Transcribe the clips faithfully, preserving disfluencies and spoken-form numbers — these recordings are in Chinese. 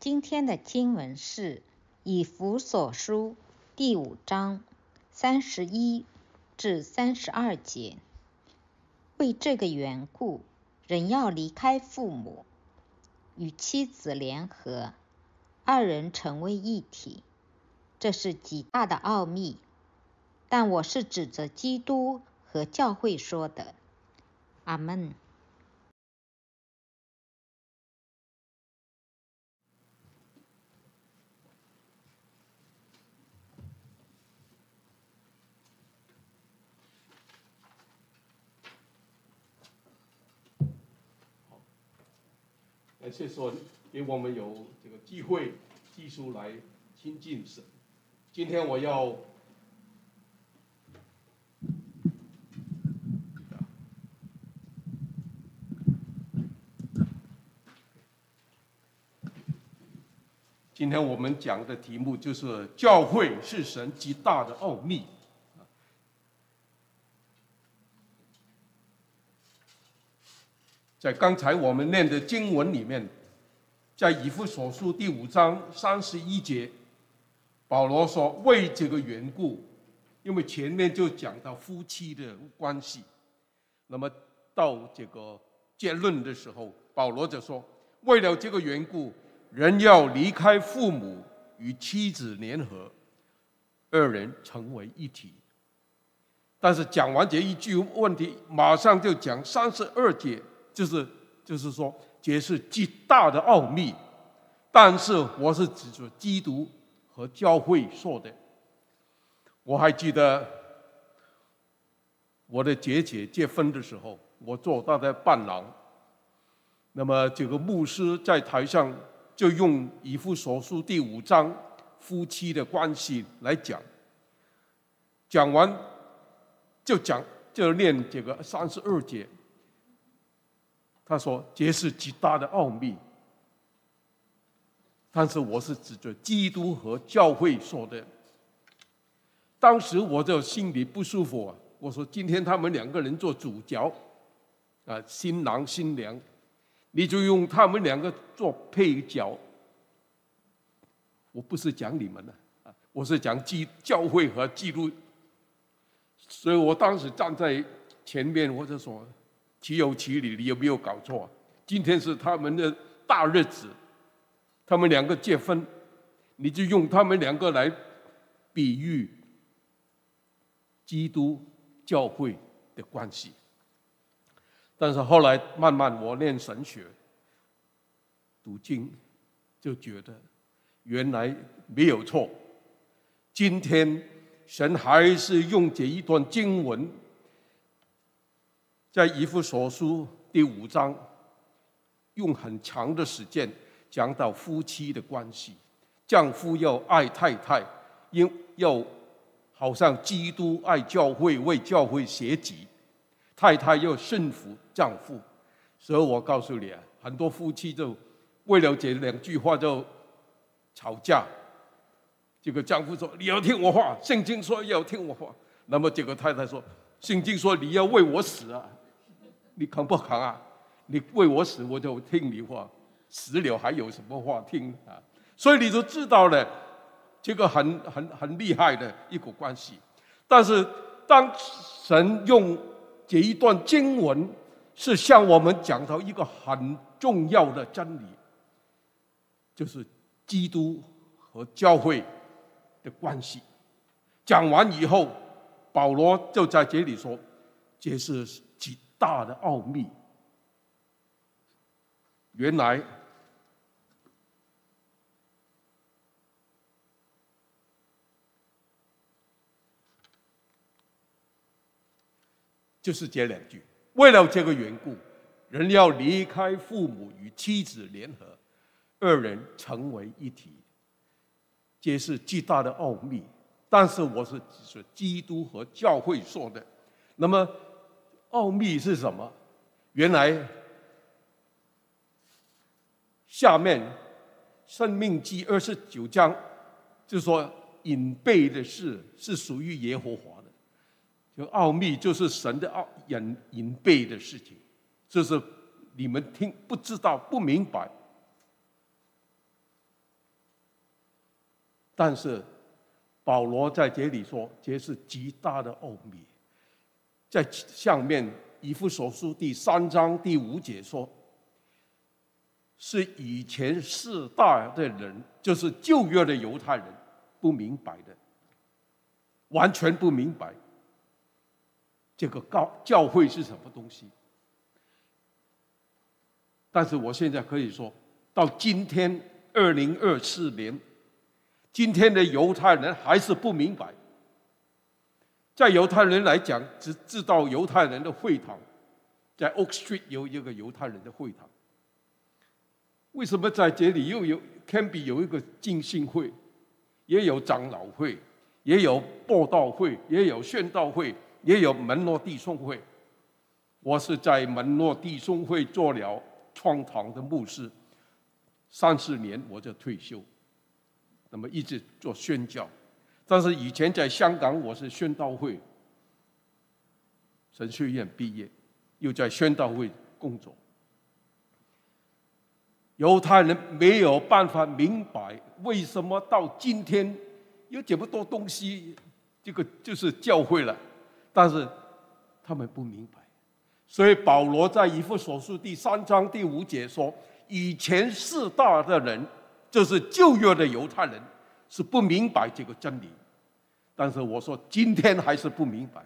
今天的经文是以弗所书第五章三十一至三十二节。为这个缘故，人要离开父母，与妻子联合，二人成为一体。这是极大的奥秘，但我是指着基督和教会说的。阿们。 感谢说给我们有这个机会继续来亲近神。今天我要今天我们讲的题目就是教会是神极大的奥秘。在刚才我们念的经文里面，在以弗所书第五章三十一节，保罗说为这个缘故，因为前面就讲到夫妻的关系，那么到这个结论的时候，保罗就说为了这个缘故，人要离开父母，与妻子联合，二人成为一体。但是讲完这一句问题，马上就讲三十二节，就是就是说这是极大的奥秘，但是我是指着基督和教会说的。我还记得我的姐姐结婚的时候，我做她的伴郎，那么这个牧师在台上就用以弗所书第五章夫妻的关系来讲，讲完就讲就念这个三十二节。他说这是极大的奥秘，但是我是指着基督和教会说的。当时我就心里不舒服啊，我说今天他们两个人做主角啊，新郎新娘，你就用他们两个做配角。我不是讲你们的啊，我是讲基教会和基督。所以我当时站在前面，我就说岂有其理，你有没有搞错？今天是他们的大日子，他们两个结婚，你就用他们两个来比喻基督教会的关系。但是后来慢慢我念神学读经，就觉得原来没有错。今天神还是用这一段经文，在以弗所书第五章，用很长的时间讲到夫妻的关系。丈夫要爱太太，因要好像基督爱教会，为教会舍己；太太要顺服丈夫。所以我告诉你啊，很多夫妻就为了这两句话就吵架。这个丈夫说你要听我话，圣经说要听我话，那么这个太太说圣经说你要为我死啊，你扛不扛啊？你为我死，我就听你话，死了还有什么话听啊？所以你就知道了，这个很很很厉害的一个关系。但是当神用这一段经文，是向我们讲到一个很重要的真理，就是基督和教会的关系。讲完以后，保罗就在这里说，这是极大的奥秘。原来就是这两句，为了这个缘故，人要离开父母，与妻子联合，二人成为一体。这是极大的奥秘，但是我是指着基督和教会说的。那么奥秘是什么？原来下面申命记二十九章就说隐秘的事是属于耶和华的，就奥秘就是神的奥隐隐秘的事情，就是你们听不知道不明白。 但是保罗在这里说，这是极大的奥秘。在下面以弗所书第三章第五节说，是以前世代的人，就是旧约的犹太人不明白的，完全不明白这个教教会是什么东西。但是我现在可以说，到今天二零二四年，今天的犹太人还是不明白。在犹太人来讲，只知道犹太人的会堂，在 Oak Street 有一个犹太人的会堂。为什么在这里又有 Canby 有一个浸信会，也有长老会，也有布道会，也有宣道会，也有门诺弟兄会？我是在门诺弟兄会做了创堂的牧师，三四年我就退休，那么一直做宣教。但是以前在香港，我是宣道会神学院毕业，又在宣道会工作。犹太人没有办法明白为什么到今天有这么多东西，这个就是教会了，但是他们不明白。所以保罗在以弗所书第三章第五节说，以前世代的人，就是旧约的犹太人，是不明白这个真理。但是我说今天还是不明白，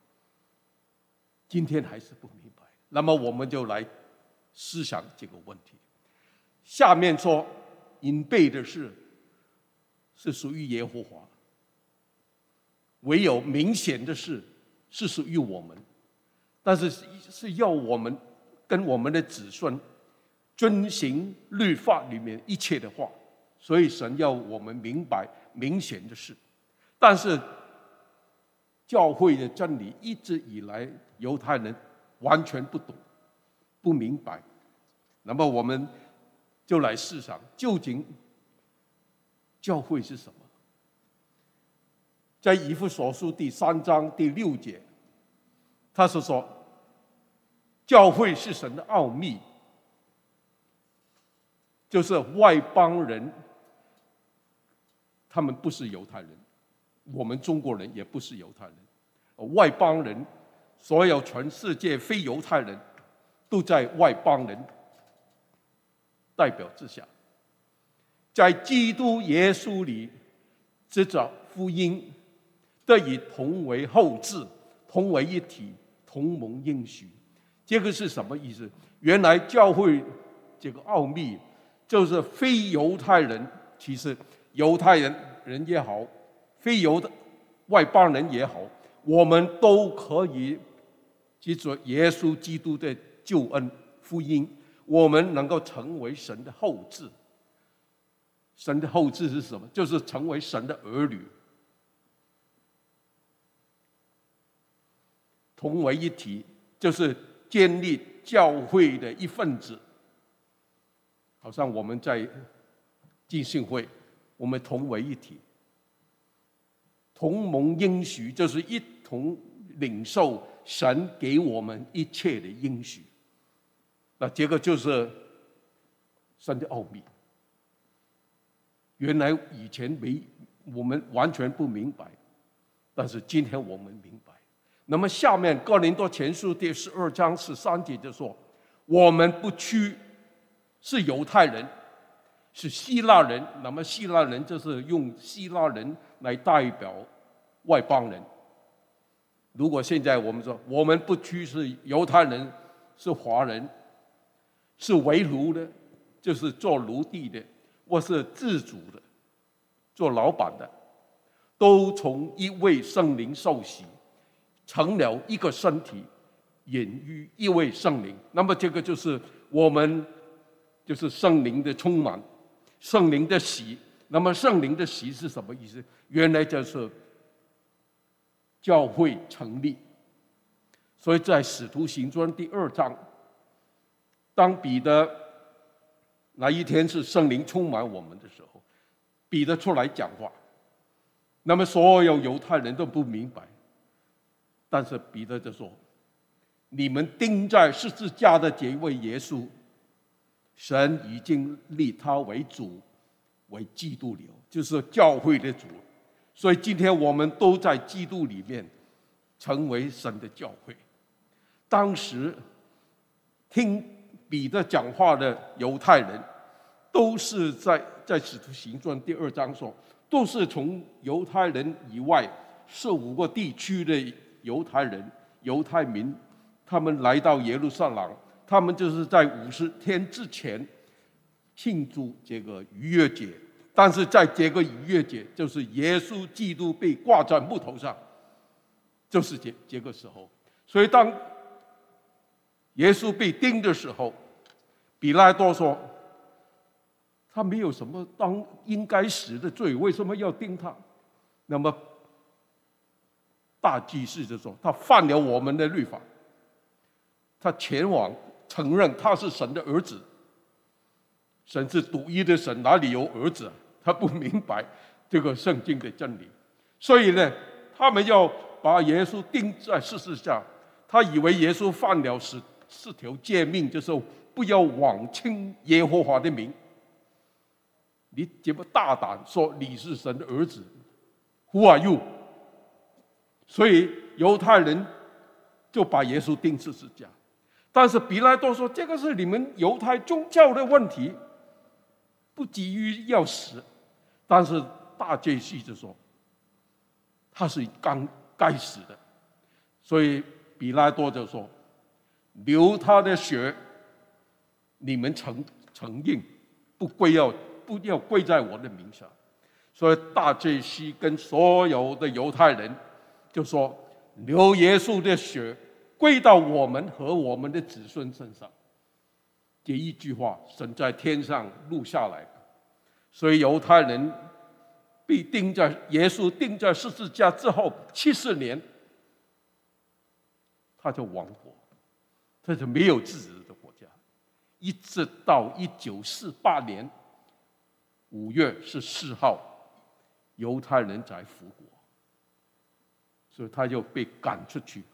今天还是不明白。那么我们就来思想这个问题。下面说隐蔽的事是属于耶和华，唯有明显的事是属于我们，但是是要我们跟我们的子孙遵行律法里面一切的话，所以神要我们明白明显的事。但是教会的真理一直以来犹太人完全不懂不明白，那么我们就来思想，究竟教会是什么？在以弗所书第三章第六节，他是说教会是神的奥秘，就是外邦人，他们不是犹太人，我们中国人也不是犹太人，外邦人，所有全世界非犹太人都在外邦人代表之下，在基督耶稣里藉着福音得以同为后嗣，同为一体，同蒙应许。这个是什么意思？原来教会这个奥秘就是非犹太人，其实犹太人人也好，非犹的外邦人也好，我们都可以藉着耶稣基督的救恩福音，我们能够成为神的后嗣。神的后嗣是什么？就是成为神的儿女，同为一体，就是建立教会的一份子。好像我们在浸信会，我们同为一体，同蒙应许，就是一同领受神给我们一切的应许。那这个就是神的奥秘。原来以前没，我们完全不明白，但是今天我们明白。那么下面哥林多前书第十二章十三节就说，我们不屈是犹太人，是希腊人，那么希腊人就是用希腊人来代表外邦人。如果现在我们说我们不屈是犹太人，是华人，是为奴的，就是做奴隶的，或是自主的，做老板的，都从一位圣灵受洗，成了一个身体，隐于一位圣灵。那么这个就是我们就是圣灵的充满，圣灵的洗。那么圣灵的洗是什么意思？原来就是教会成立。所以在使徒行传第二章，当彼得那一天是圣灵充满我们的时候，彼得出来讲话，那么所有犹太人都不明白，但是彼得就说，你们钉在十字架的这位耶稣，神已经立他为主为基督流，就是教会的主。所以今天我们都在基督里面成为神的教会。当时听彼得讲话的犹太人，都是在在使徒行传第二章说，都是从犹太人以外十五个地区的犹太人、犹太民，他们来到耶路撒冷，他们就是在五十天之前庆祝这个逾越节。但是在这个逾越节，就是耶稣基督被挂在木头上，就是这这个时候。所以当耶稣被钉的时候，比拉多说，他没有什么当应该死的罪，为什么要钉他？那么大祭司就说，他犯了我们的律法，他前往承认他是神的儿子。神是独一的神，哪里有儿子啊？他不明白这个圣经的真理，所以呢，他们要把耶稣钉在十字架。他以为耶稣犯了十四条诫命，就是不要妄称耶和华的名。你这么大胆说你是神的儿子 ，Who are you？ 所以犹太人就把耶稣钉十字架。但是比拉多说，这个是你们犹太宗教的问题，不急于要死。但是大祭司就说，他是刚该死的，所以比拉多就说，流他的血，你们承承认，不归要不要归在我的名下。所以大祭司跟所有的犹太人就说，流耶稣的血归到我们和我们的子孙身上。这一句话，神在天上录下来。所以犹太人被钉在耶稣钉在十字架之后七十年，他就亡国，这是没有自治的国家，一直到一九四八年五月十四号，犹太人才复国，所以他就被赶出去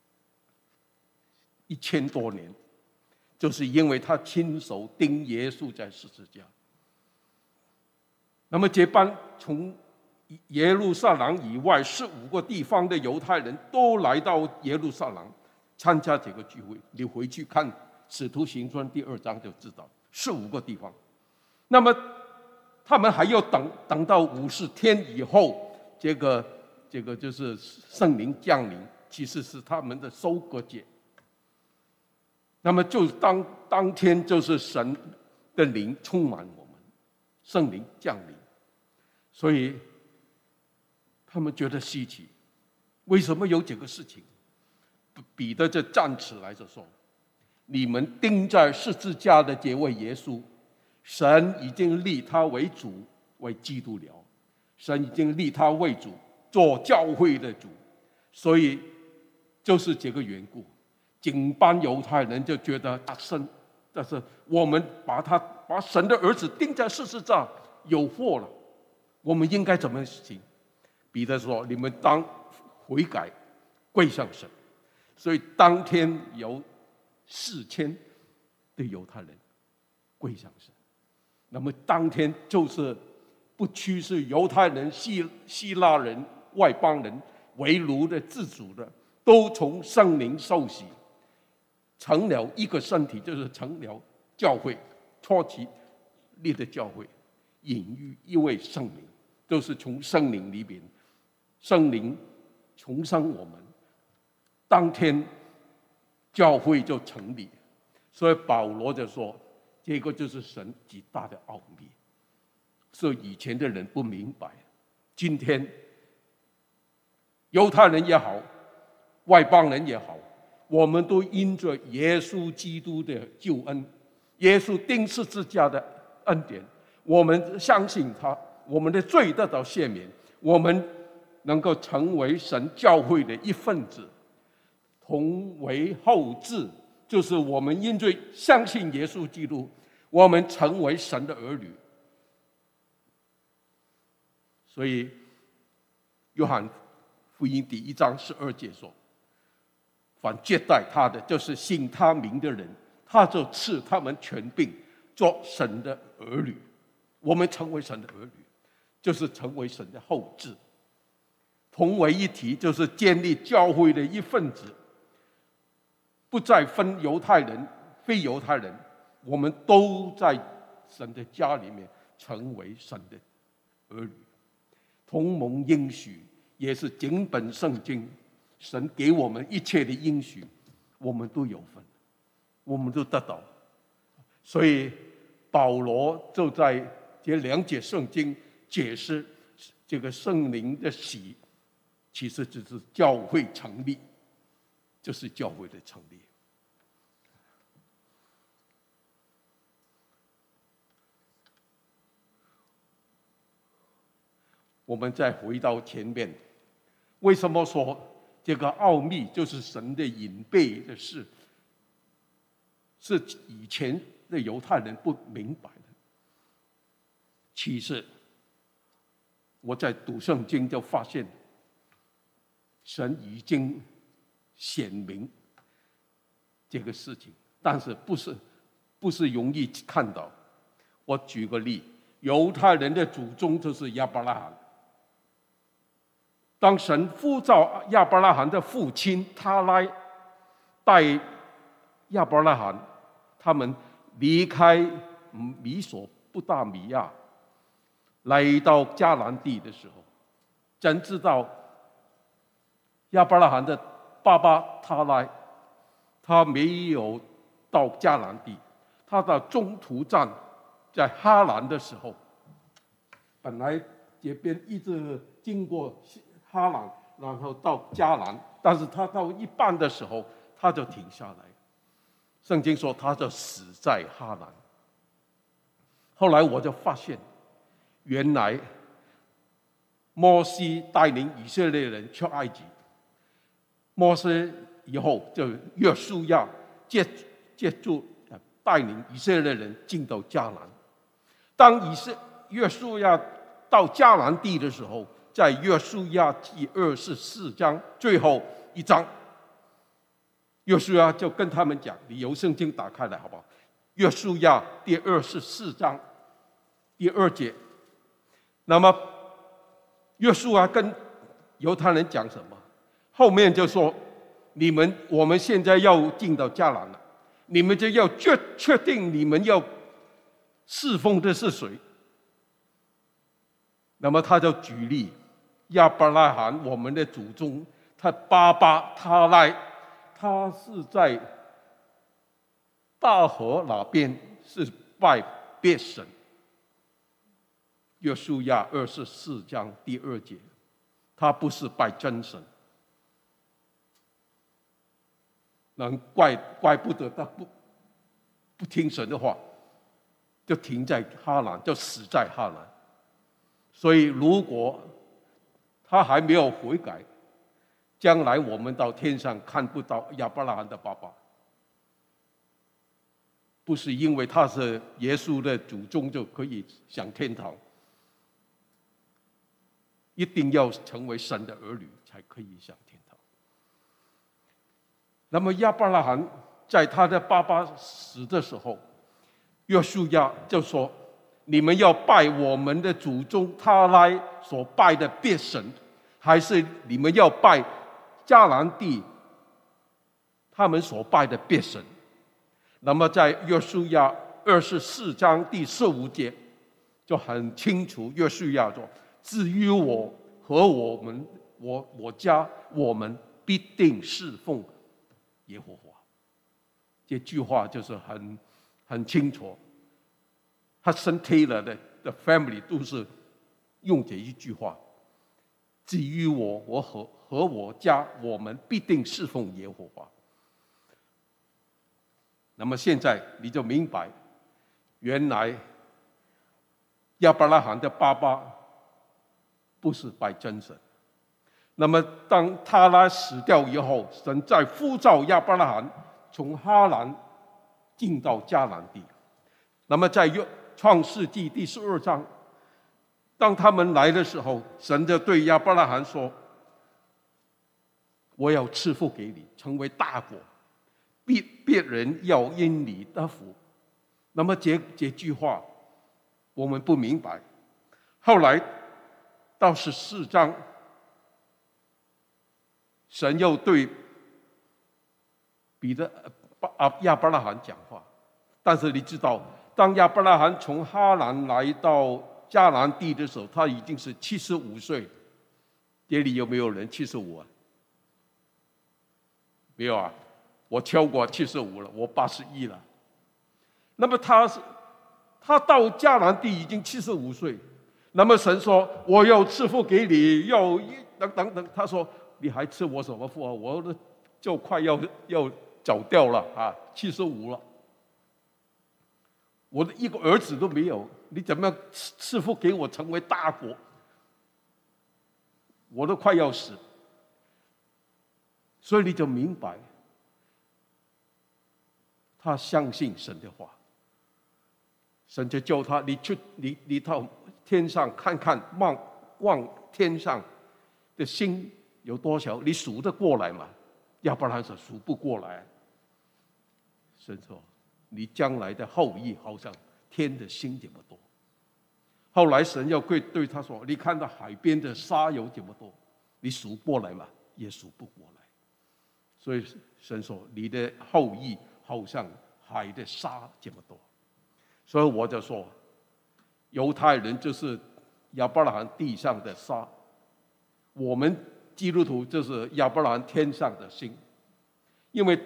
一千多年，就是因为他亲手钉耶稣在十字架。那么这帮从耶路撒冷以外十五个地方的犹太人都来到耶路撒冷参加这个聚会。你回去看《使徒行传》第二章就知道，十五个地方。那么他们还要等等到五十天以后，这个这个就是圣灵降临，其实是他们的收割节。那么就当当天就是神的灵充满我们，圣灵降临。所以他们觉得稀奇，为什么有这个事情？彼得就站起来就说，你们钉在十字架的这位耶稣，神已经立他为主，为基督了，神已经立他为主，做教会的主。所以就是这个缘故，整班犹太人就觉得大神，但是我们把他把神的儿子钉在十字架有祸了，我们应该怎么行？彼得说，你们当悔改，跪向神。所以当天有四千的犹太人跪向神。那么当天就是不屈是犹太人、希希腊人、外邦人、为奴的、自主的，都从圣灵受洗，成了一个身体，就是成了教会，初期立的教会，隐喻一位圣灵，都是从圣灵里边，圣灵重生我们。当天教会就成立，所以保罗就说，这个就是神极大的奥秘，所以以前的人不明白，今天犹太人也好，外邦人也好，我们都因着耶稣基督的救恩，耶稣钉十字架的恩典，我们相信他，我们的罪得到赦免，我们能够成为神教会的一份子，同为后嗣，就是我们因为相信耶稣基督，我们成为神的儿女。所以约翰福音第一章十二节说，凡接待他的，就是信他名的人，他就赐他们权柄做神的儿女。 我们成为神的儿女，就是成为神的后嗣，同为一体，就是建立教会的一份子，不再分犹太人、非犹太人，我们都在神的家里面成为神的儿女，同蒙应许，也是整本圣经神给我们一切的应许，我们都有份，我们都得到。所以保罗就在这两节圣经解释这个圣灵的喜，其实就是教会成立，就是教会的成立。我们再回到前面，为什么说这个奥秘就是神的隐秘的事，是以前的犹太人不明白的？其实我在读圣经就发现，神已经显明这个事情，但是不是不是容易看到。我举个例，犹太人的祖宗就是亚伯拉罕。当神呼召亚伯拉罕的父亲他来带亚伯拉罕他们离开米索不达米亚，来到迦南地的时候，真知道亚伯拉罕的爸爸他来，他没有到迦南地，他到中途站在哈兰的时候，本来这边一直经过哈兰，然后到迦南，但是他到一半的时候，他就停下来。圣经说他就死在哈兰。后来我就发现，原来摩西带领以色列人出埃及，摩西以后就约书亚接接住带领以色列人进到迦南。当以色约书亚到迦南地的时候，在约书亚记二十四章最后一章，约书亚就跟他们讲，你由圣经打开来好不好？约书亚第二十四章第二节，那么约书亚跟犹太人讲什么？后面就说，你们我们现在要进到迦南了，你们就要确确定你们要侍奉的是谁。那么他就举例，亚伯拉罕我们的祖宗，他爸爸他来，他是在大河那边是拜别神。约书亚二十四章第二节，他不是拜真神，难怪怪不得他不不听神的话，就停在哈兰，就死在哈兰。所以如果他还没有悔改，将来我们到天上看不到亚伯拉罕的爸爸，不是因为他是耶稣的祖宗就可以上天堂，一定要成为神的儿女才可以上天堂。那么亚伯拉罕在他的爸爸死的时候，约书亚就说，你们要拜我们的祖宗他来所拜的别神，还是你们要拜迦南地他们所拜的别神？那么在约书亚二十四章第十五节就很清楚，约书亚说，至于我和我们我我家，我们必定侍奉耶和华。这句话就是很很清楚，Hudson Taylor 的的 family 都是用这一句话，至于我我和和我家，我们必定侍奉耶和华。那么现在你就明白，原来亚伯拉罕的爸爸不是拜真神。那么当他拉死掉以后，神再呼召亚伯拉罕从哈兰进到迦南地。那么在创世纪第十二章，当他们来的时候，神就对亚伯拉罕说，我要赐福给你，成为大国，别别人要因你得福。那么这这句话我们不明白。后来到十四章，神又对彼得啊亚伯拉罕讲话。但是你知道，当亚伯拉罕从哈兰来到迦南地的时候，他已经是七十五岁。这里有没有人七十五啊？没有啊，我超过七十五了，我八十一了。那么他是他到迦南地已经七十五岁。那么神说：“我要赐福给你，要等等等。”他说：“你还赐我什么福啊？我就快要要走掉了啊，七十五了，我的一个儿子都没有，你怎么赐福给我成为大国？我都快要死。”所以你就明白，他相信神的话。神就叫他：“你去，你你到天上看看，望望天上的星有多少？你数得过来吗？”亚伯拉罕说：“数不过来。”神说：“你将来的后裔好像天的星这么多。”后来神又对对他说：“你看到海边的沙有这么多，你数过来吗？也数不过来。”所以神说：“你的后裔好像海的沙这么多。”所以我就说，犹太人就是亚伯拉罕地上的沙，我们基督徒就是亚伯拉罕天上的星。因为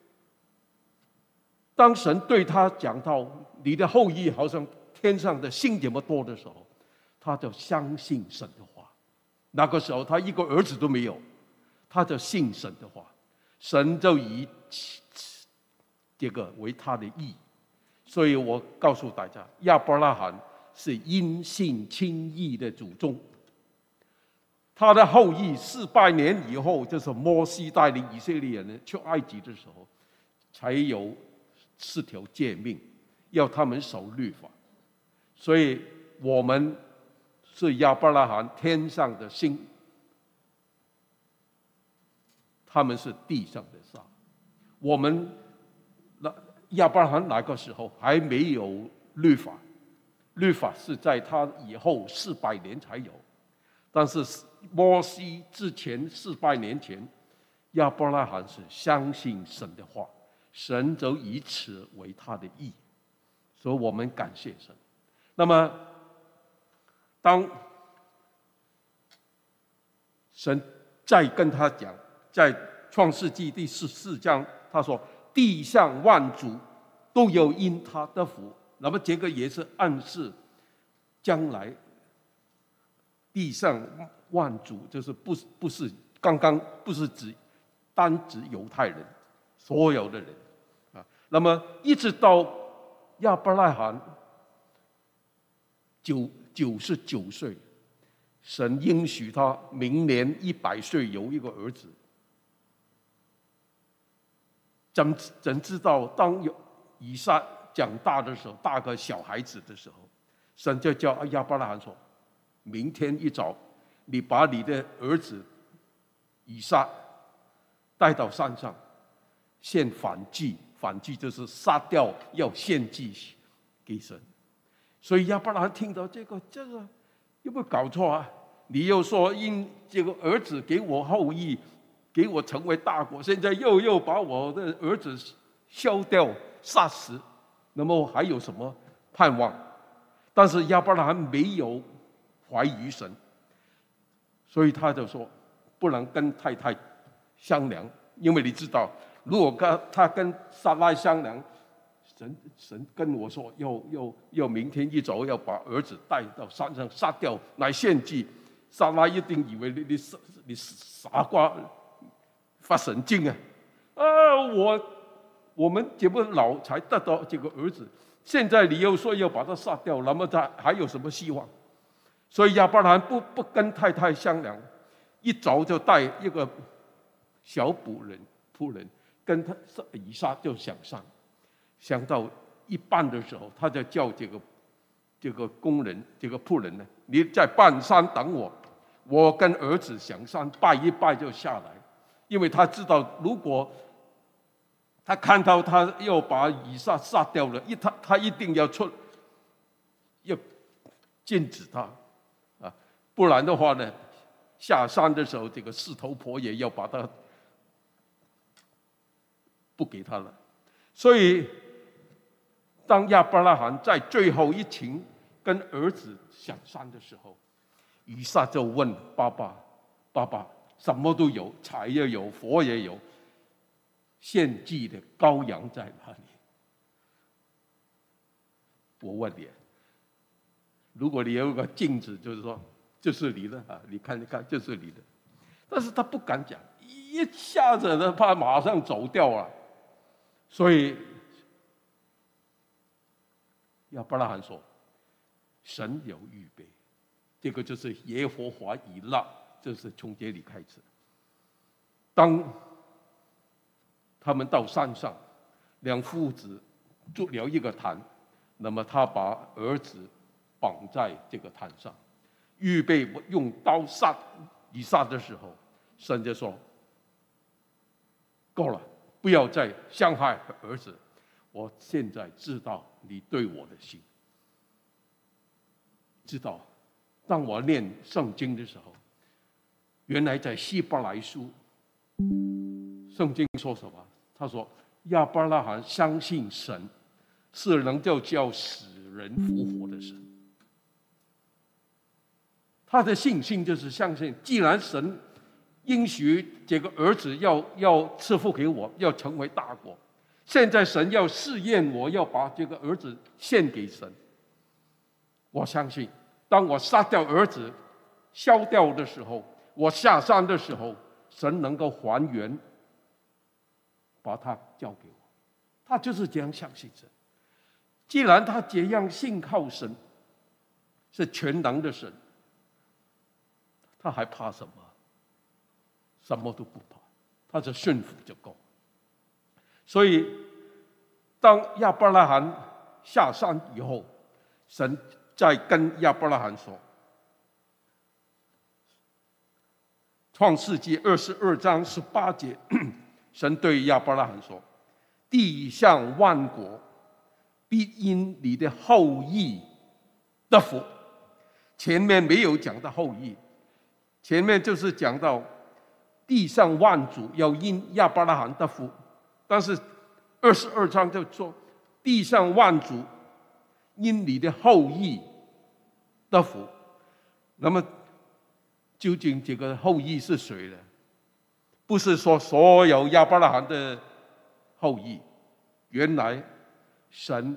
当神对他讲到你的后裔好像天上的星这么多的时候，他就相信神的话。那个时候他一个儿子都没有，他就信神的话，神就以这个为他的义。所以我告诉大家，亚伯拉罕是因信称义的祖宗。他的后裔四百年以后，就是摩西带领以色列人出埃及的时候，才有四条诫命，要他们守律法。所以我们是亚伯拉罕天上的星，他们是地上的沙。我们那亚伯拉罕那个时候还没有律法，律法是在他以后四百年才有。但是摩西之前四百年前，亚伯拉罕是相信神的话，神就以此为他的义。所以我们感谢神。那么当神再跟他讲，在创世纪第十四章，他说地上万族都有因他得福。那么这个也是暗示将来地上万族，就是不不是刚刚不是指单指犹太人，所有的人啊。那么一直到亚伯拉罕九九十九岁，神应许他明年一百岁有一个儿子。怎怎知道当有以撒长大的时候，大个小孩子的时候，神就叫亚伯拉罕说：“明天一早，你把你的儿子以撒带到山上，献燔祭。燔祭就是杀掉，要献祭给神。”所以亚伯拉罕听到这个，这个有没有搞错啊？你又说因这个儿子给我后裔，给我成为大国，现在又又把我的儿子消掉、杀死，那么还有什么盼望？但是亚伯拉罕没有怀疑神，所以他就说不能跟太太商量，因为你知道，如果跟他跟撒拉商量，神神跟我说要要要明天一早要把儿子带到山上杀掉来献祭，撒拉一定以为你你你傻瓜发神经啊！啊，我我们这么老才得到这个儿子，现在你又说要把他杀掉，那么他还有什么希望？所以亚伯拉罕不不跟太太商量，一早就带一个小仆人仆人跟他以撒就想上，想到一半的时候，他就叫这个这个工人这个仆人呢，你在半山等我，我跟儿子上山拜一拜就下来，因为他知道如果他看到他要把以撒杀掉了，一他他一定要出，要禁止他啊，不然的话呢，下山的时候，这个四头婆也要把他不给他了。所以，当亚伯拉罕在最后一情跟儿子下山的时候，以撒就问爸爸：“爸爸，什么都有，柴也有，火也有，献祭的羔羊在哪里？”我问你，如果你有一个镜子，就是说，就是你的啊，你看一看，就是你的。但是他不敢讲，一下子呢，怕马上走掉了。所以亚伯拉罕说：“神有预备。”这个就是耶和华以勒，这是从这里开始。当他们到山上，两父子筑了一个坛，那么他把儿子绑在这个坛上，预备用刀杀以撒的时候，神就说：“够了，不要再伤害儿子。我现在知道你对我的心，知道。”当我念圣经的时候，原来在希伯来书，圣经说什么？他说亚伯拉罕相信神是能够叫死人复活的神。他的信心就是相信，既然神应许这个儿子要要赐福给我，要成为大国，现在神要试验我，要把这个儿子献给神，我相信。当我杀掉儿子、消掉的时候，我下山的时候，神能够还原，把他交给我。他就是这样相信神。既然他这样信靠神，是全能的神，他还怕什么？什么都不怕，他是顺服就够。所以，当亚伯拉罕下山以后，神在跟亚伯拉罕说，《创世纪》二十二章十八节，神对亚伯拉罕说：“地上万国必因你的后裔得福。”前面没有讲到后裔，前面就是讲到地上万族要因亚伯拉罕得福，但是二十二章就说地上万族因你的后裔得福。那么究竟这个后裔是谁呢？不是说所有亚伯拉罕的后裔，原来神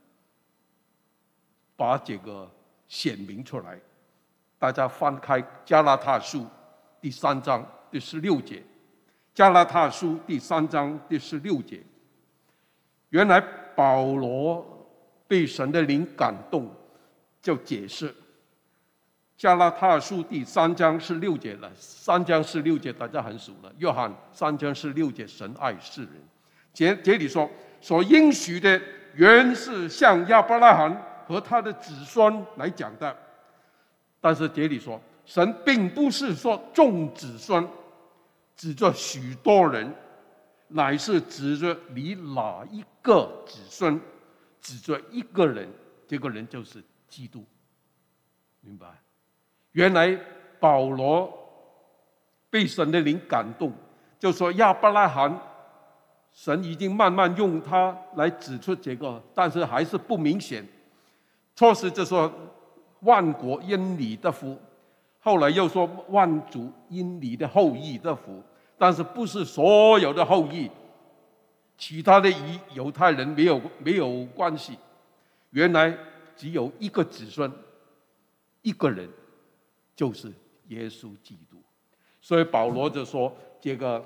把这个显明出来。大家翻开加拉太书第三章第十六节，加拉太书第三章第十六节，原来保罗被神的灵感动，就解释加拉太书第三章十六节了。三章十六节大家很熟了，约翰三章十六节，神爱世人。这这里说，所应许的原是向亚伯拉罕和他的子孙来讲的，但是这里说，神并不是说众子孙，指着许多人，乃是指着你哪一个子孙，指着一个人，这个人就是基督，明白？原来保罗被神的灵感动，就说亚伯拉罕，神已经慢慢用他来指出这个，但是还是不明显。初时就说万国因你得福，后来又说万族因你的后裔得福，但是不是所有的后裔，其他的与犹太人没有没有关系。原来只有一个子孙，一个人，就是耶稣基督。所以保罗就说，这个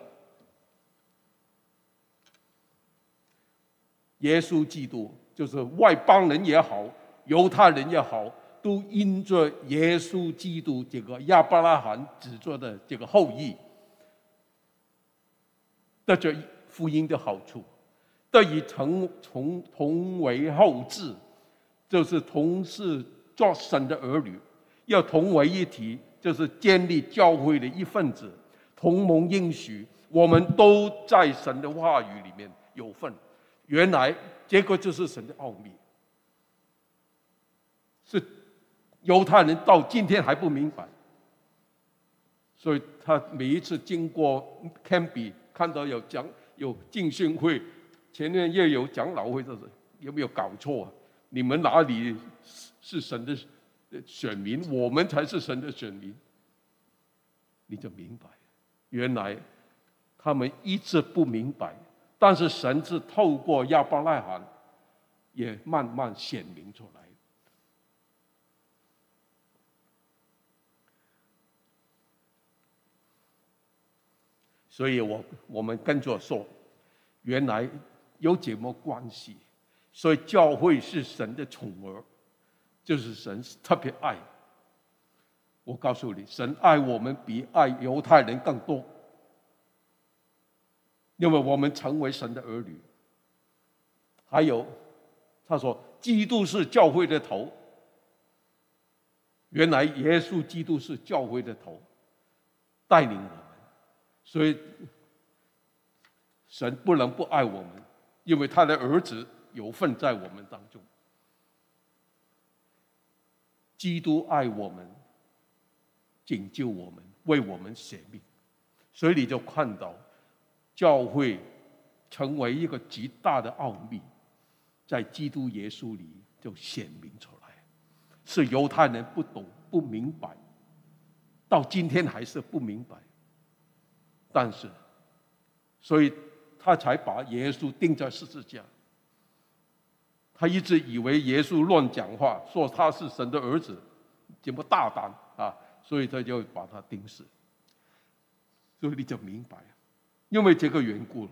耶稣基督就是外邦人也好，犹太人也好，都因着耶稣基督这个亚伯拉罕指着的这个后裔，得着福音的好处，得以同同同为后嗣，就是同是作神的儿女，要同为一体，就是建立教会的一份子，同蒙应许，我们都在神的话语里面有份。原来这个就是神的奥秘，是犹太人到今天还不明白。所以他每一次经过堪比，看到有讲有浸信会，前面也有长老会，就是有没有搞错啊？你们哪里是神的选民？我们才是神的选民。你就明白，原来他们一直不明白，但是神是透过亚伯拉罕，也慢慢显明出来。所以我我们跟着说，原来有这么关系。所以教会是神的宠儿，就是神特别爱。我告诉你，神爱我们比爱犹太人更多，因为我们成为神的儿女。还有，他说，基督是教会的头。原来耶稣基督是教会的头，带领我们。所以，神不能不爱我们，因为他的儿子有份在我们当中。基督爱我们，拯救我们，为我们舍命。所以你就看到，教会成为一个极大的奥秘，在基督耶稣里就显明出来。是犹太人不懂、不明白，到今天还是不明白。但是，所以他才把耶稣钉在十字架。他一直以为耶稣乱讲话，说他是神的儿子，这么大胆啊！所以他就把他钉死。所以你就明白，因为这个缘故，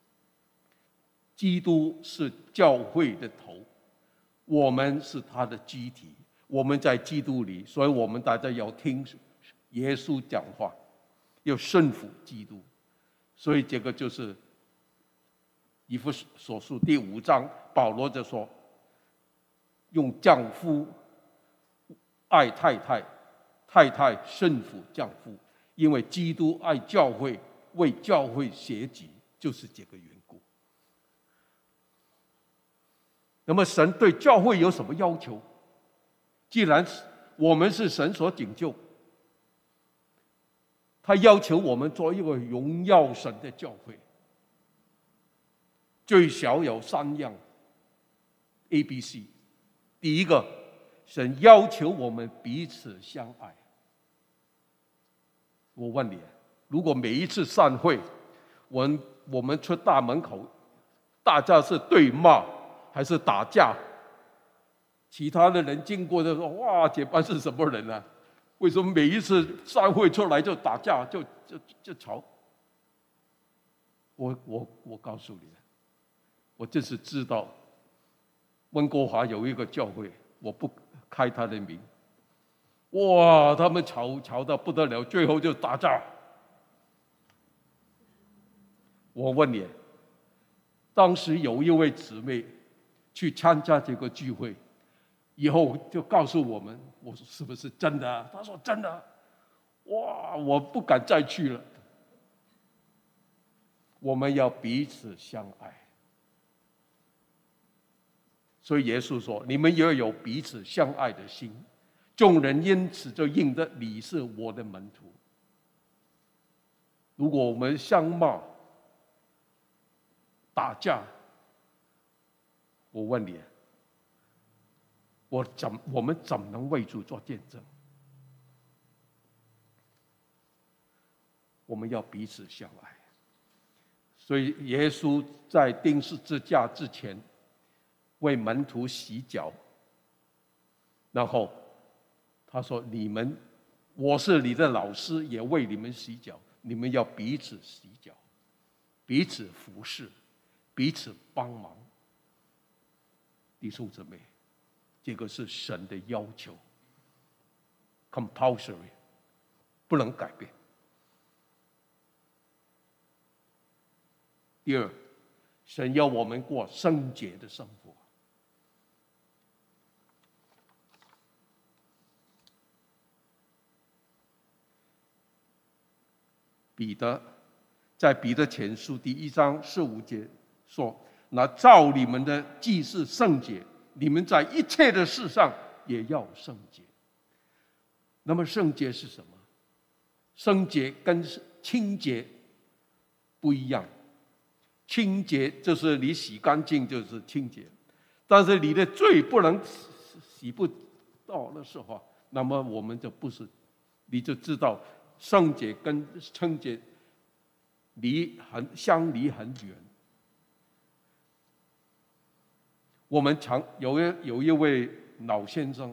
基督是教会的头，我们是他的机体，我们在基督里，所以我们大家要听耶稣讲话。要顺服基督，所以这个就是以弗所书第五章，保罗就说：用丈夫爱太太，太太顺服丈夫，因为基督爱教会，为教会舍己，就是这个缘故。那么神对教会有什么要求？既然我们是神所拯救，他要求我们做一个荣耀神的教会，最少有三样 A B C。 第一个，神要求我们彼此相爱。我问你，如果每一次散会，我们我们出大门口，大家是对骂还是打架？其他的人经过就说：哇，这班是什么人啊？为什么每一次散会出来就打架，就就就吵？我我我告诉你，我这是知道，温哥华有一个教会，我不开他的名。哇，他们吵吵到不得了，最后就打架。我问你，当时有一位姊妹去参加这个聚会，以后就告诉我们，我说是不是真的啊？他说真的。哇，我不敢再去了。我们要彼此相爱。所以耶稣说，你们要有彼此相爱的心，众人因此就认得你是我的门徒。如果我们相骂打架，我问你，我怎我们怎能为主做见证？我们要彼此相爱。所以耶稣在钉十字架之前，为门徒洗脚，然后他说：你们，我是你的老师，也为你们洗脚，你们要彼此洗脚，彼此服侍，彼此帮忙。弟兄姊妹，这个是神的要求 ，compulsory， 不能改变。第二，神要我们过圣洁的生活。彼得在彼得前书第一章十五节说：那照你们的既是圣洁，你们在一切的事上也要圣洁。 那么圣洁是什么？圣洁跟清洁不一样。清洁就是你洗干净就是清洁，但是你的罪不能洗不到的时候，那么我们就不是，你就知道圣洁跟清洁离很相离很远。我们常有一有一位老先生，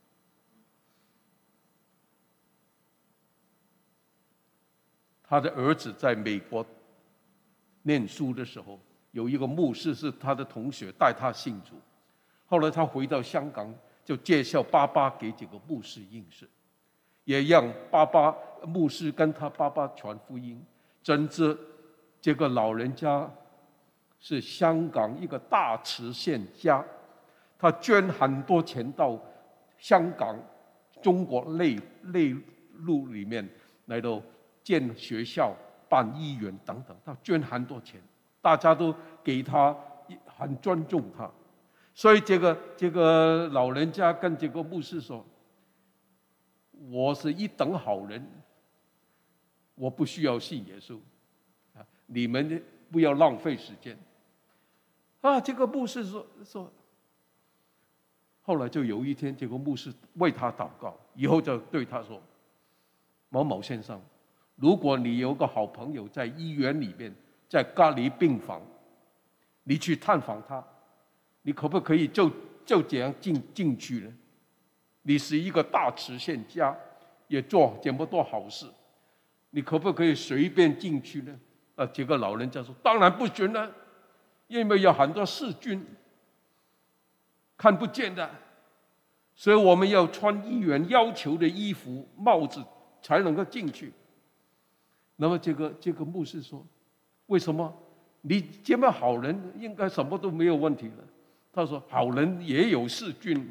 他的儿子在美国念书的时候，有一个牧师是他的同学带他信主，后来他回到香港，就介绍爸爸给这个牧师认识，也让爸爸牧师跟他爸爸传福音。真知这个老人家是香港一个大慈善家，他捐很多钱到香港、中国内内陆里面来到建学校、办医院等等，他捐很多钱，大家都给他很尊重他。所以这个这个老人家跟这个牧师说：“我是一等好人，我不需要信耶稣，啊，你们不要浪费时间。”啊，这个牧师说说。后来就有一天，这个牧师为他祷告，以后就对他说：“某某先生，如果你有个好朋友在医院里面，在隔离病房，你去探访他，你可不可以就就这样进进去呢？你是一个大慈善家，也做这么多好事，你可不可以随便进去呢？”啊，这个老人家说：“当然不行了，因为有很多细菌，看不见的，所以我们要穿医院要求的衣服、帽子才能够进去。”那么这个这个牧师说：“为什么？你这么好人，应该什么都没有问题了。”他说：“好人也有细菌。”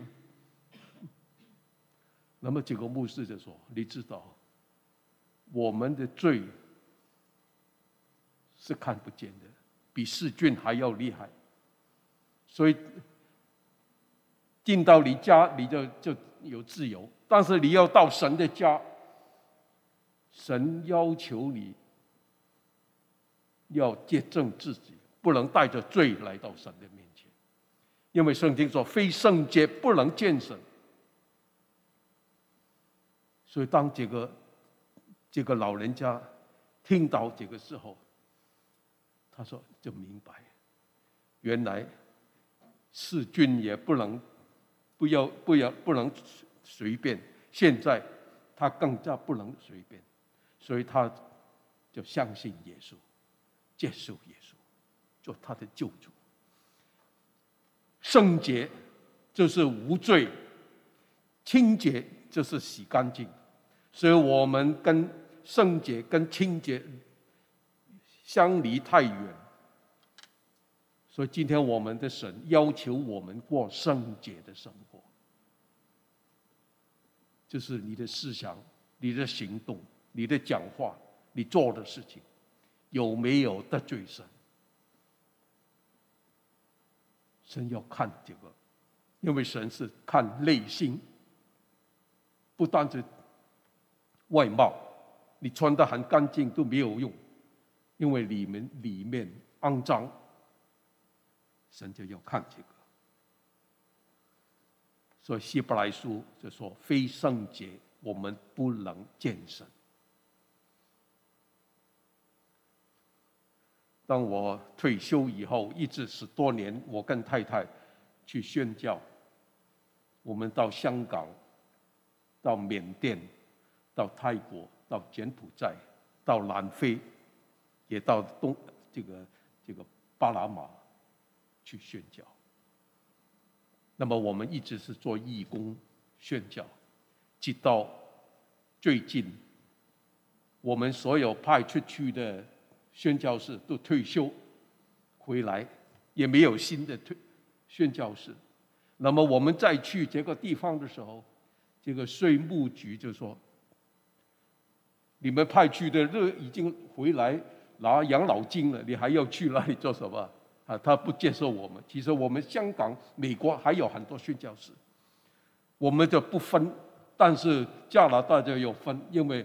那么这个牧师就说：“你知道，我们的罪是看不见的，比细菌还要厉害。所以进到你家，你就就有自由；但是你要到神的家，神要求你要洁净自己，不能带着罪来到神的面前，因为圣经说非圣洁不能见神。”所以当这个这个老人家听到这个时候，他说就明白，原来细菌也不能不要不要不能随便，现在他更加不能随便，所以他就相信耶稣，接受耶稣做他的救主。圣洁就是无罪，清洁就是洗干净。所以我们跟圣洁跟清洁相离太远，所以今天我们的神要求我们过圣洁的生活，就是你的思想、你的行动、你的讲话、你做的事情有没有得罪神？神要看这个，因为神是看内心，不单是外貌，你穿得很干净都没有用，因为里面里面肮脏，神就要看这个。所以希伯来书就说：“非圣洁，我们不能见神。”当我退休以后，一直十多年，我跟太太去宣教，我们到香港，到缅甸，到泰国，到柬埔寨，到南非，也到东这个这个巴拿马去宣教。那么我们一直是做义工宣教，直到最近，我们所有派出去的宣教士都退休回来，也没有新的退宣教士。那么我们再去这个地方的时候，这个税务局就说：“你们派去的都已经回来拿养老金了，你还要去那里做什么？”啊，他不接受我们。其实我们香港、美国还有很多宣教士，我们就不分但是加拿大就有分，因为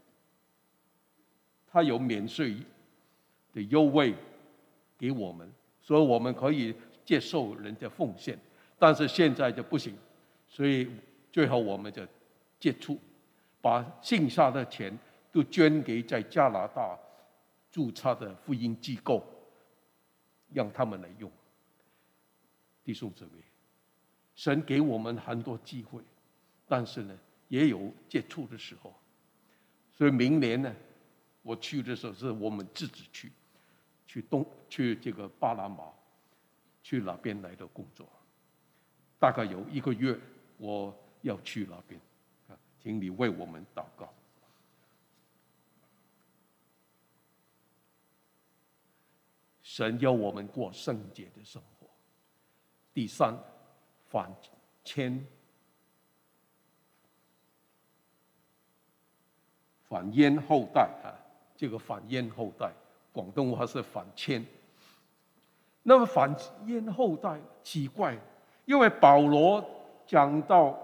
它有免税的优惠给我们，所以我们可以接受人家奉献。但是现在就不行，所以最后我们就接触，把剩下的钱都捐给在加拿大注册的福音机构，让他们来用。弟兄姊妹，神给我们很多机会，但是呢，也有接触的时候。所以明年呢，我去的时候是我们自己去，去东去这个巴拿马，去那边来的工作，大概有一个月，我要去那边，啊，请你为我们祷告。神要我们过圣洁的生活。第三，反迁反燕后代啊，这个反燕后代，广东话是反迁。那么反燕后代奇怪，因为保罗讲到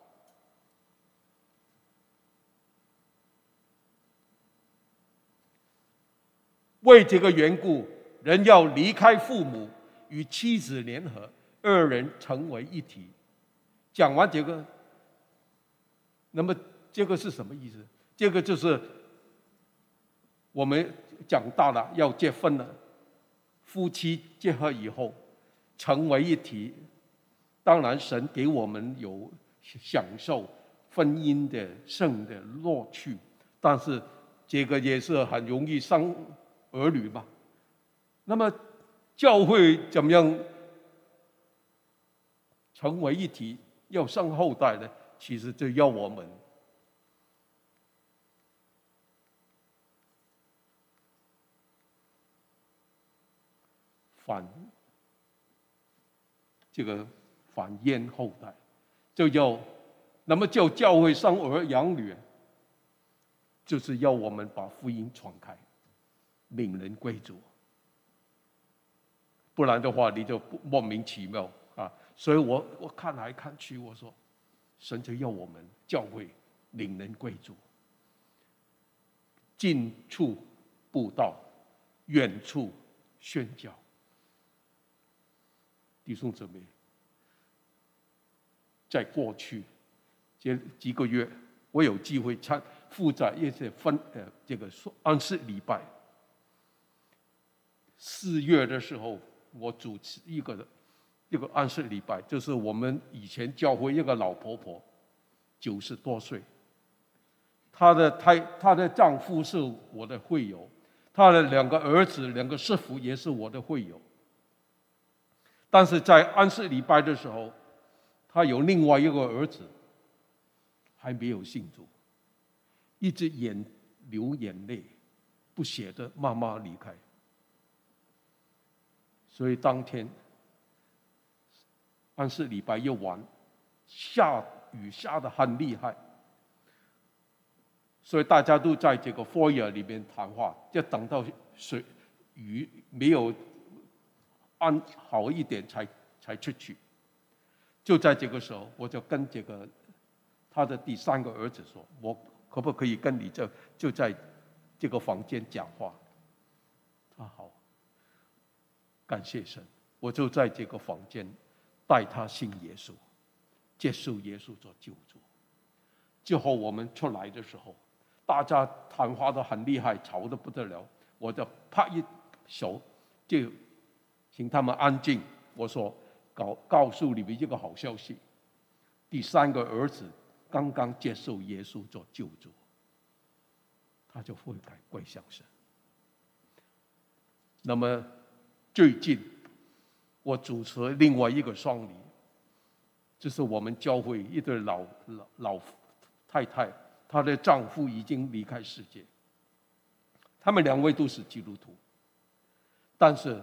为这个缘故，人要离开父母，与妻子联合，二人成为一体。讲完这个，那么这个是什么意思？这个就是我们长大了要结婚了，夫妻结合以后成为一体。当然，神给我们有享受婚姻的圣的乐趣，但是这个也是很容易生儿女嘛。那么教会怎么样成为一体，要生后代呢？其实就要我们反这个反燕后代，就要那么叫教会生儿养女，就是要我们把福音传开，领人归主。不然的话，你就莫名其妙啊！所以我我看来看去，我说，神就要我们教会领人归主，近处布道，远处宣教。弟兄姊妹，在过去这几个月，我有机会参负责一些分呃这个安息礼拜。四月的时候，我主持一个一个安息礼拜，就是我们以前教会一个老婆婆，九十多岁，她的太她的丈夫是我的会友，她的两个儿子两个媳妇也是我的会友。但是在安息礼拜的时候，他有另外一个儿子还没有信主，一直眼流眼泪，不舍得妈妈离开。所以当天安息礼拜又晚，下雨下得很厉害，所以大家都在这个 foyer 里面谈话，就等到水雨没有安好一点才才出去。就在这个时候，我就跟这个他的第三个儿子说：“我可不可以跟你就就在这个房间讲话？”他好，感谢神，我就在这个房间带他信耶稣，接受耶稣做救主。之后我们出来的时候，大家谈话都很厉害，吵得不得了，我就拍一手就请他们安静。我说告告诉你们一个好消息，第三个儿子刚刚接受耶稣做救主，他就悔改归向神。那么最近我主持另外一个丧礼，就是我们教会一对老老老太太，她的丈夫已经离开世界，他们两位都是基督徒，但是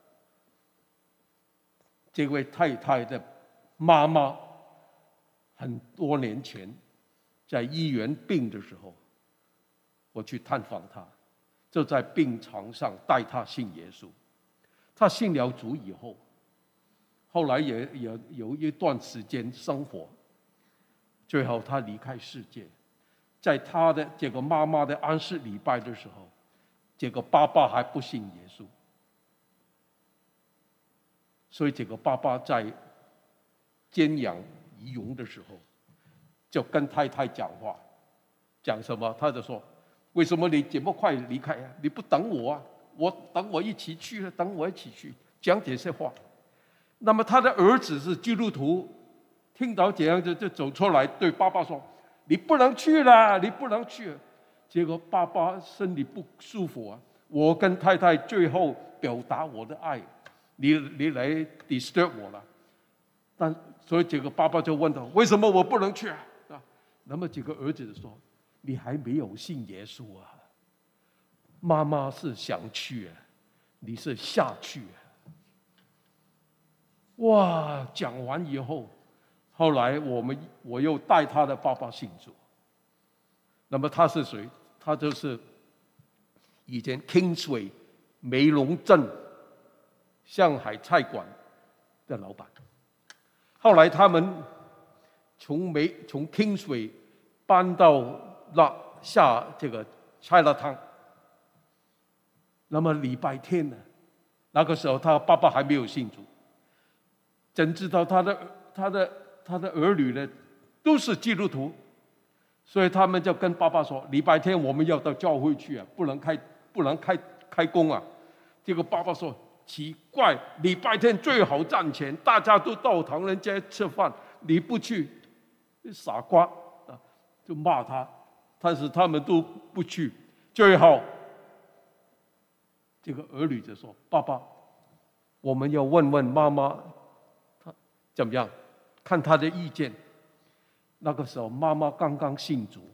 这位太太的妈妈很多年前在医院病的时候，我去探访她，就在病床上带她信耶稣。她信了主以后，后来也也有一段时间生活， 最后他离开世界。在他的这个妈妈的安息礼拜的时候，这个爸爸还不信耶稣，所以这个爸爸在瞻仰遗容的时候，就跟太太讲话，讲什么？他就说：“为什么你这么快离开啊？你不等我啊？我等我一起去，等我一起去。”讲这些话。那么他的儿子是基督徒，听到这样就就走出来对爸爸说：“你不能去了，你不能去。”结果爸爸身体不舒服啊，我跟太太最后表达我的爱，你你来 disturb 我了。但所以这个爸爸就问他：“为什么我不能去啊？”啊，那么这个儿子说：“你还没有信耶稣啊，妈妈是想去啊，你是下去啊。”哇！讲完以后，后来我们我又带他的爸爸信主。那么他是谁？他就是以前清水梅龙镇上海菜馆的老板。后来他们从梅从清水搬到那下这个菜辣汤。那么礼拜天呢，那个时候他爸爸还没有信主。怎知道他的他的他的儿女呢，都是基督徒，所以他们就跟爸爸说：“礼拜天我们要到教会去啊，不能开不能开开工啊。”结果爸爸说：“奇怪，礼拜天最好赚钱，大家都到唐人街吃饭，你不去，傻瓜啊！”就骂他，但是他们都不去。最后，这个儿女就说：“爸爸，我们要问问妈妈。”怎么样？看他的意见。那个时候妈妈刚刚信主，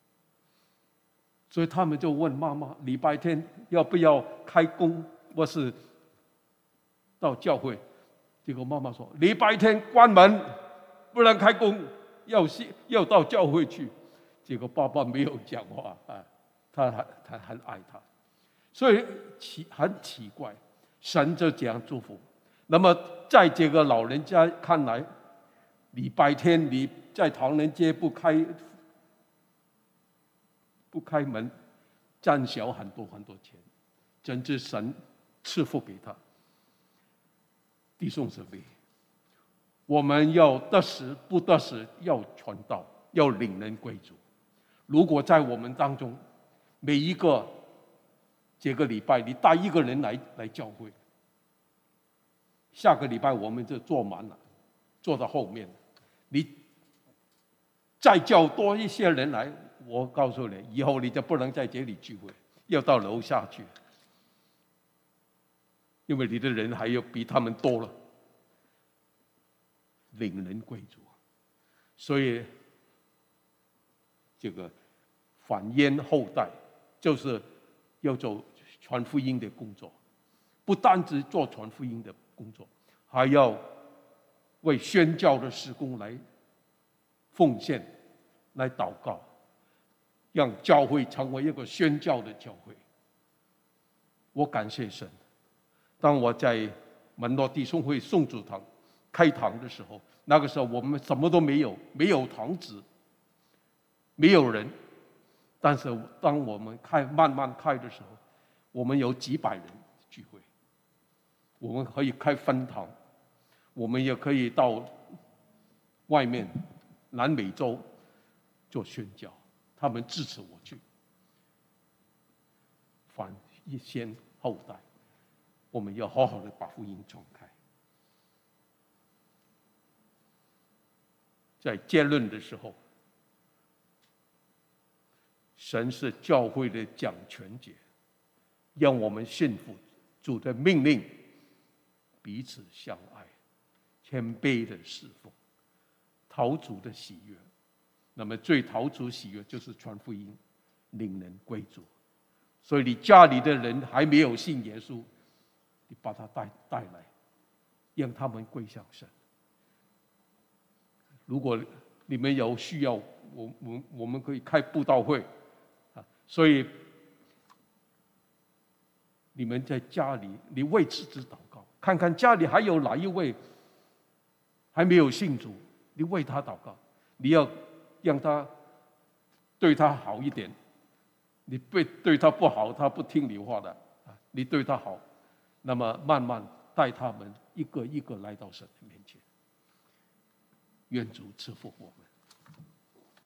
所以他们就问妈妈：礼拜天要不要开工，或是到教会？结果妈妈说：礼拜天关门，不能开工，要要到教会去。结果爸爸没有讲话啊，他还他很爱他，所以奇很奇怪，神就这样祝福。那么，在这个老人家看来，礼拜天你在唐人街不开不开门，赚小很多很多钱，真是神赐福给他。弟兄姊妹，我们要得时不得时要传道，要领人归主。如果在我们当中，每一个这个礼拜你带一个人来来教会。下个礼拜我们就坐满了，坐到后面。你再叫多一些人来，我告诉你，以后你就不能在这里聚会，要到楼下去，因为你的人还要比他们多了。领人归主，所以这个繁衍后代，就是要做传福音的工作，不单只做传福音的工作，还要为宣教的事工来奉献，来祷告，让教会成为一个宣教的教会。我感谢神，当我在门诺弟兄会宋祖堂开堂的时候，那个时候我们什么都没有，没有堂子，没有人，但是当我们开慢慢开的时候，我们有几百人聚会。我们可以开分堂，我们也可以到外面南美洲做宣教，他们支持我去。凡一先后代，我们要好好的把福音传开。在结论的时候，神是教会的掌权者，让我们信服主的命令，彼此相爱，谦卑的侍奉，讨主的喜悦。那么最讨主喜悦就是传福音，领人归主。所以你家里的人还没有信耶稣，你把他带带来，让他们归向神。如果你们有需要，我我我们可以开布道会啊。所以你们在家里，你为自己祷告，看看家里还有哪一位还没有信主，你为他祷告。你要让他对他好一点。你对对他不好，他不听你话的啊，你对他好，那么慢慢带他们一个一个来到神的面前。愿主赐福我们。